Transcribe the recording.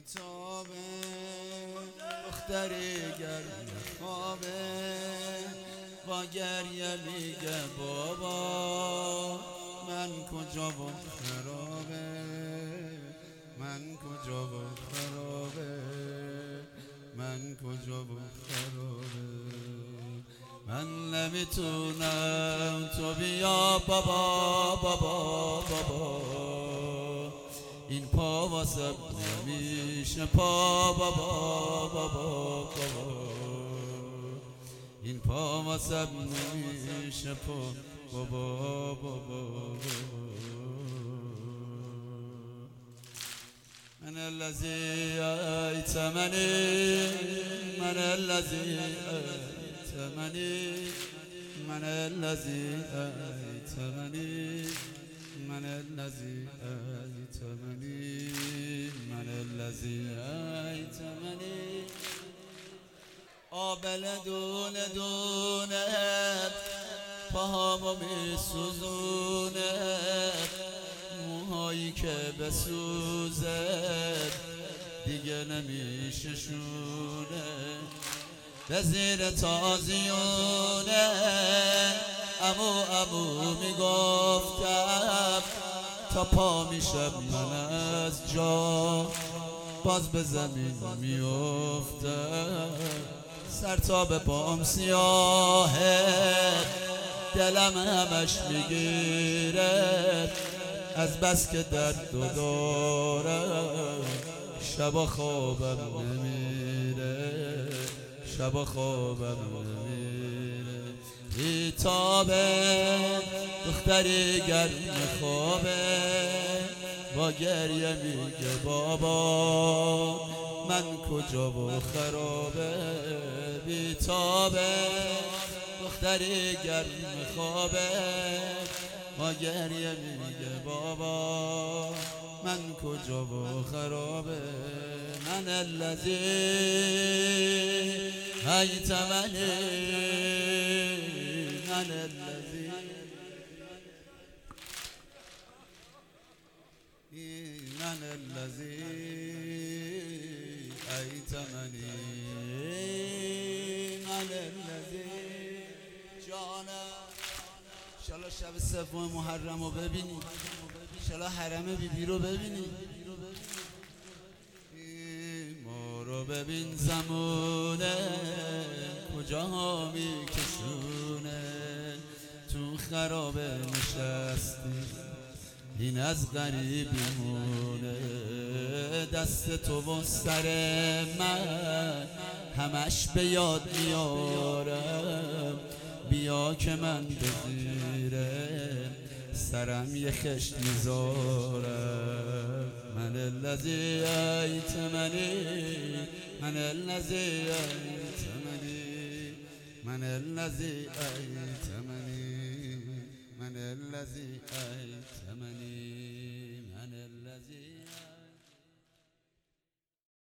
بیتابه دختری گرم خوابه با گریه میگه بابا من کجا و خرابه، من کجا و خرابه، من کجا و خرابه. من نمیتونم تو بیا بابا بابا بابا، این پا واسه نمیشه پا بابا بابا بابا، این پا واسه نمیشه پا بابا بابا. من الذي أيتمني، من الذي أيتمني، من الذي أيتمني، من الذي أيتمني، من الذي أيتمني. آبله دونه دونه پاهامو میسوزونه، موهایی که بسوزه دیگه نمیشه شونه، به زیر تازیونه امو امو میگفتم تا پا میشم من از جا باز به زمین میافتم. سر تا به پام سیاهه، دلم همش میگیره از بس که درد و دارم، شبا خوابم نمیره، شبا خوابم نمیره. بیتابه دختری گرم خوابه با گریه میگه بابا من کجا و خرابه. بیتابه دختری گرم خوابه با گریه میگه بابا من کجا و خرابه. من الذی ایتمنی، من الذی، من الذی ایتمنی، من الذی. جانم انشالله شب سوم محرم رو ببینی، انشالله حرم بیبی رو ببینی. ما رو ببین زمونه کجا میکشونه، تو خرابه نشستی این از غریبیمونه. دست تو و سر من همش به یاد میارم، بیا که من به زیره سرم یه خشت میذارم. من الذی ایتمنی، من الذی ایتمنی، من الذی ایتمنی، من الذی ایتمنی.